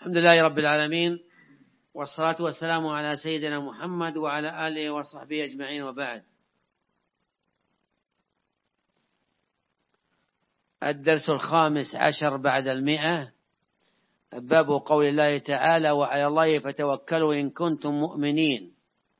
الحمد لله رب العالمين، والصلاة والسلام على سيدنا محمد وعلى آله وصحبه أجمعين، وبعد. الدرس 15 بعد 100، باب قول الله تعالى: وعلى الله فتوكلوا إن كنتم مؤمنين.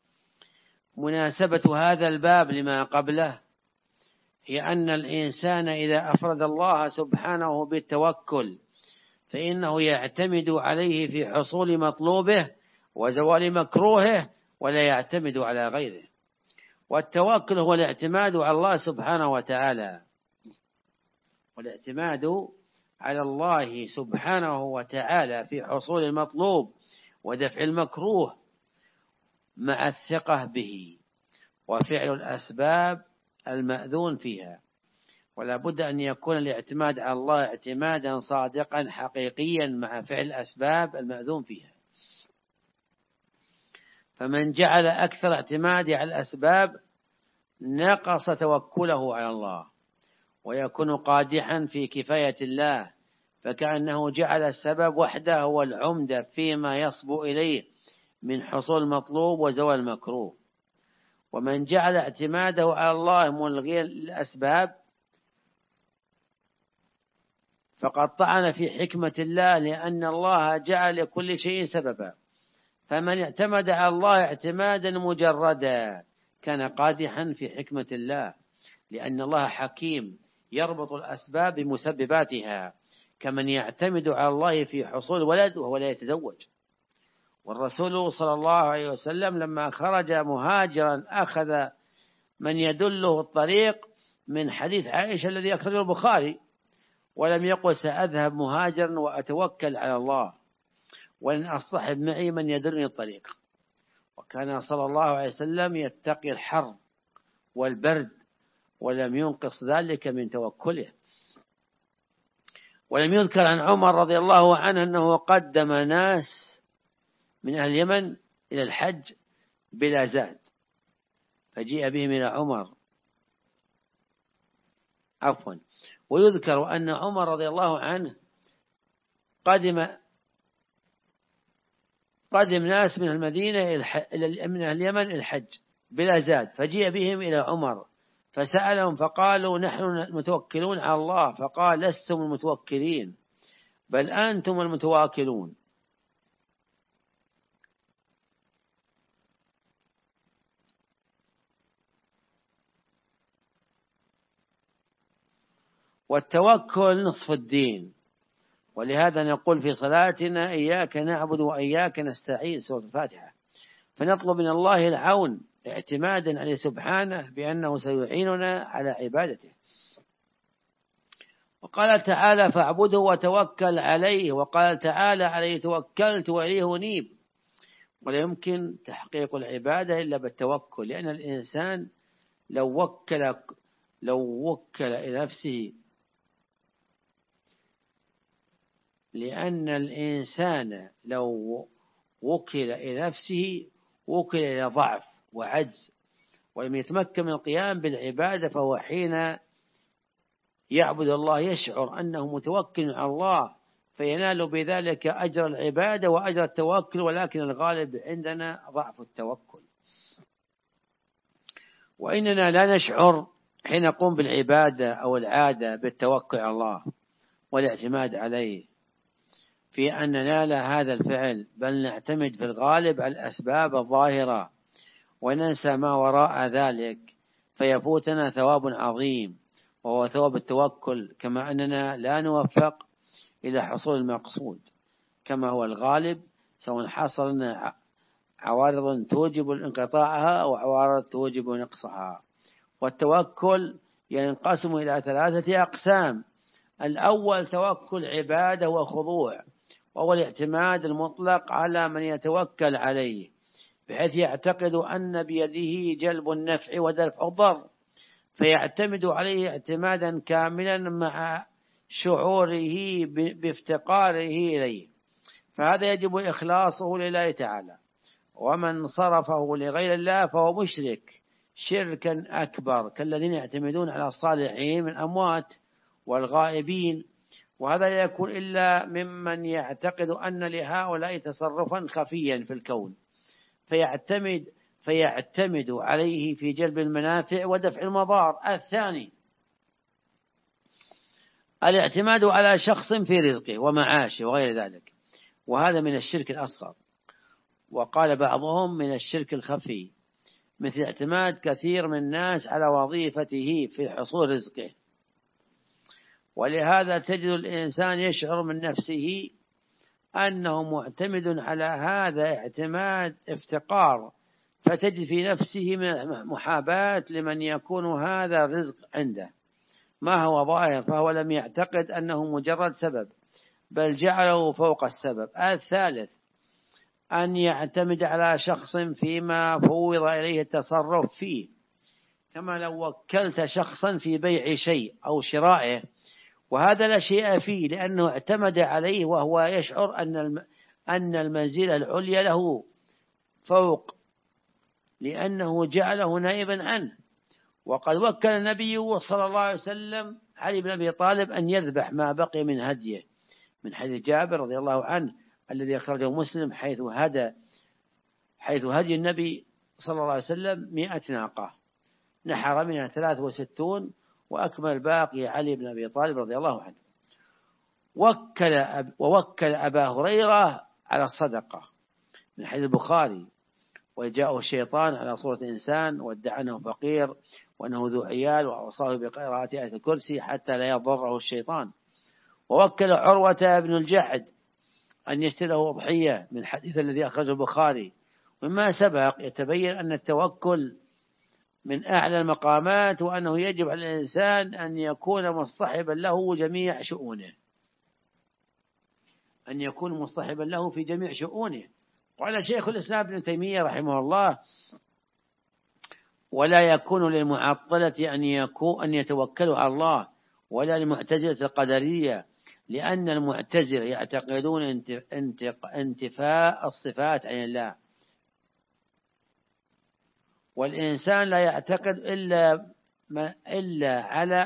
مناسبة هذا الباب لما قبله هي أن الإنسان إذا أفرد الله سبحانه بالتوكل فإنه يعتمد عليه في حصول مطلوبه وزوال مكروهه، ولا يعتمد على غيره. والتوكل هو الاعتماد على الله سبحانه وتعالى، والاعتماد على الله سبحانه وتعالى في حصول المطلوب ودفع المكروه مع الثقة به وفعل الأسباب المأذون فيها. ولا بد أن يكون الاعتماد على الله اعتمادا صادقا حقيقيا مع فعل الأسباب المأذون فيها. فمن جعل أكثر اعتماده على الأسباب نقص توكله على الله، ويكون قادحا في كفاية الله، فكأنه جعل السبب وحده هو العمدة فيما يصبو إليه من حصول المطلوب وزوال المكروه. ومن جعل اعتماده على الله ملغيا للأسباب فقد طعن في حكمة الله، لأن الله جعل لكل شيء سببا. فمن اعتمد على الله اعتمادا مجردا كان قادحا في حكمة الله، لأن الله حكيم يربط الأسباب بمسبباتها، كمن يعتمد على الله في حصول ولد وهو لا يتزوج. والرسول صلى الله عليه وسلم لما خرج مهاجرا أخذ من يدله الطريق من حديث عائشة الذي أخرجه البخاري، ولم يقل سأذهب مهاجرا وأتوكل على الله، ولن أصطحب معي من يدلني الطريق. وكان صلى الله عليه وسلم يتقي الحر والبرد، ولم ينقص ذلك من توكله. ولم يذكر عن عمر رضي الله عنه أنه قدم ناس من أهل اليمن إلى الحج بلا زاد، فجيء بهم إلى عمر. ويذكر أن عمر رضي الله عنه قدم ناس من المدينة من أهل اليمن الحج بلا زاد، فجيء بهم إلى عمر فسألهم فقالوا: نحن المتوكلون على الله. فقال: لستم المتوكلين، بل أنتم المتواكلون. والتوكل نصف الدين، ولهذا نقول في صلاتنا: إياك نعبد وإياك نستعين، سورة الفاتحة، فنطلب من الله العون اعتمادا عليه سبحانه بأنه سيعيننا على عبادته. وقال تعالى: فاعبده وتوكل عليه. وقال تعالى: عليه توكلت وإليه أنيب. ولا يمكن تحقيق العبادة إلا بالتوكل، لأن الإنسان لو وكل إلى نفسه وكل إلى ضعف وعجز ولم يتمكن من القيام بالعبادة، فهو حين يعبد الله يشعر أنه متوكل على الله، فينال بذلك أجر العبادة وأجر التوكل. ولكن الغالب عندنا ضعف التوكل، وإننا لا نشعر حين نقوم بالعبادة أو العادة بالتوكل على الله والاعتماد عليه في أن ننال هذا الفعل، بل نعتمد في الغالب على الأسباب الظاهرة وننسى ما وراء ذلك، فيفوتنا ثواب عظيم وهو ثواب التوكل، كما أننا لا نوفق إلى حصول المقصود كما هو الغالب، سواء حصلنا عوارض توجب انقطاعها أو عوارض توجب نقصها. والتوكل ينقسم إلى 3 أقسام: الأول توكل عبادة وخضوع، وهو الاعتماد المطلق على من يتوكل عليه، بحيث يعتقد أن بيده جلب النفع ودفع الضر، فيعتمد عليه اعتمادا كاملا مع شعوره بافتقاره إليه، فهذا يجب إخلاصه لله تعالى. ومن صرفه لغير الله فهو مشرك شركا أكبر، كالذين يعتمدون على الصالحين من الأموات والغائبين وهذا لا يكون إلا ممن يعتقد أن لهؤلاء تصرفا خفيا في الكون فيعتمد عليه في جلب المنافع ودفع المضار. الثاني الاعتماد على شخص في رزقه ومعاشه وغير ذلك، وهذا من الشرك الأصغر، وقال بعضهم من الشرك الخفي، مثل اعتماد كثير من الناس على وظيفته في حصول رزقه. ولهذا تجد الإنسان يشعر من نفسه أنه معتمد على هذا اعتماد افتقار، فتجد في نفسه من محاباة لمن يكون هذا الرزق عنده ما هو ظاهر، فهو لم يعتقد أنه مجرد سبب بل جعله فوق السبب. الثالث أن يعتمد على شخص فيما فوض إليه التصرف فيه، كما لو وكلت شخصا في بيع شيء أو شرائه وهذا لا شيء فيه، لأنه اعتمد عليه وهو يشعر أن المنزلة العليا له فوق، لأنه جعله نائبا عنه. وقد وكل النبي صلى الله عليه وسلم علي بن أبي طالب أن يذبح ما بقي من هديه، من حديث جابر رضي الله عنه الذي أخرجه مسلم، حيث هدي النبي صلى الله عليه وسلم 100 ناقة، نحر منها 63 وأكمل الباقي علي بن أبي طالب رضي الله عنه. ووكل أبا هريرة على الصدقة من حديث البخاري، وجاءه الشيطان على صورة إنسان وادعى أنه فقير وأنه ذو عيال وأوصاه بقراءة آية الكرسي حتى لا يضره الشيطان. ووكل عروة بن الجعد أن يشتري له أضحية من الحديث الذي أخرجه البخاري. ومما سبق يتبين أن التوكل من أعلى المقامات، وأنه يجب على الإنسان أن يكون مصطحبا له جميع شؤونه، أن يكون مصطحبا له في جميع شؤونه. قال شيخ الإسلام ابن تيمية رحمه الله: ولا يكون للمعطلة أن يتوكلوا على الله، ولا للمعتزلة القدرية، لأن المعتزلة يعتقدون انتفاء الصفات عن الله، والإنسان لا يعتقد إلا على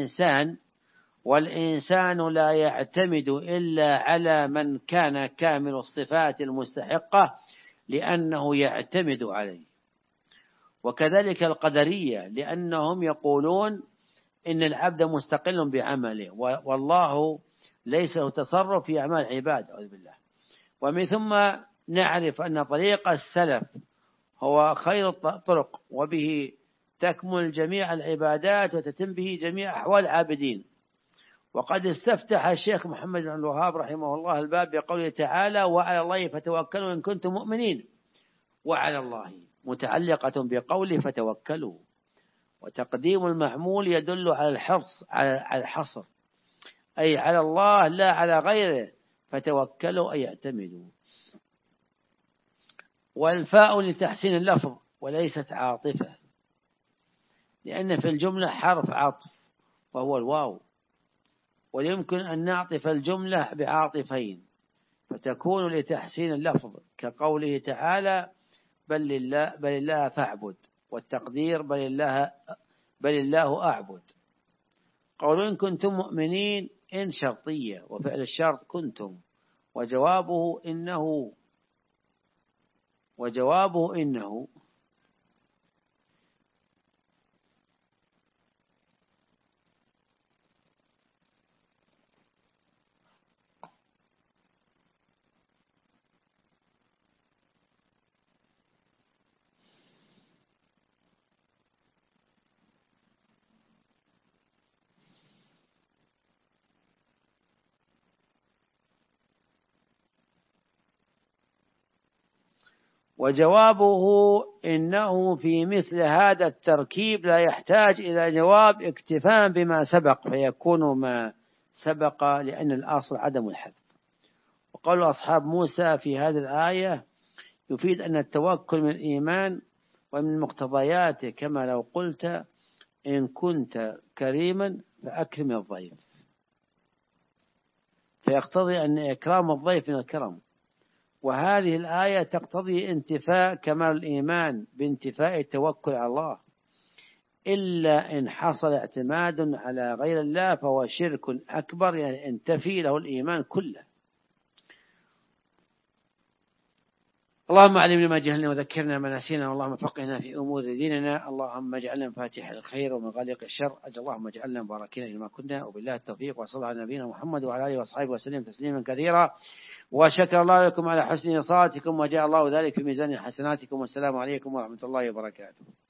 والإنسان لا يعتمد إلا على من كان كامل الصفات المستحقة لأنه يعتمد عليه. وكذلك القدرية، لأنهم يقولون إن العبد مستقل بعمله والله ليس له تصرف في أعمال العباد، أعوذ بالله. ومن ثم نعرف أن طريق السلف هو خير الطرق، وبه تكمل جميع العبادات وتتم به جميع أحوال العابدين. وقد استفتح الشيخ محمد بن الوهاب رحمه الله الباب بقوله تعالى: وعلى الله فتوكلوا إن كنتم مؤمنين. وعلى الله متعلقة بقوله فتوكلوا، وتقديم المعمول يدل على الحرص على الحصر، أي على الله لا على غيره، فتوكلوا أي اعتمدوا. والفاء لتحسين اللفظ وليست عاطفة، لأن في الجملة حرف عطف وهو الواو، ويمكن أن نعطف الجملة بعاطفين فتكون لتحسين اللفظ، كقوله تعالى: بل الله فاعبد، والتقدير بل الله أعبد. قول إن كنتم مؤمنين إن شرطية، وفعل الشرط كنتم، وجوابه إنه في مثل هذا التركيب لا يحتاج إلى جواب اكتفاء بما سبق، فيكون ما سبق لأن الأصل عدم الحذف. وقال أصحاب موسى في هذه الآية يفيد أن التوكل من الإيمان ومن مقتضياته، كما لو قلت: إن كنت كريما فأكرم الضيف، فيقتضي أن إكرام الضيف من الكرم. وهذه الآية تقتضي انتفاء كمال الإيمان بانتفاء التوكل على الله، إلا إن حصل اعتماد على غير الله فهو شرك أكبر، يعني انتفي له الإيمان كله. اللهم علمنا ما جهلنا وذكرنا ما نسينا، اللهم فقهنا في أمور ديننا، اللهم اجعلنا مفاتيح الخير ومغاليق الشر، اللهم اجعلنا مباركين لما كنا، وبالله التوفيق، وصلى على نبينا محمد وعلى آله وأصحابه وسلم تسليما كثيرا، وشكر الله لكم على حسن إصاتكم، وجاء الله ذلك في ميزان حسناتكم، والسلام عليكم ورحمة الله وبركاته.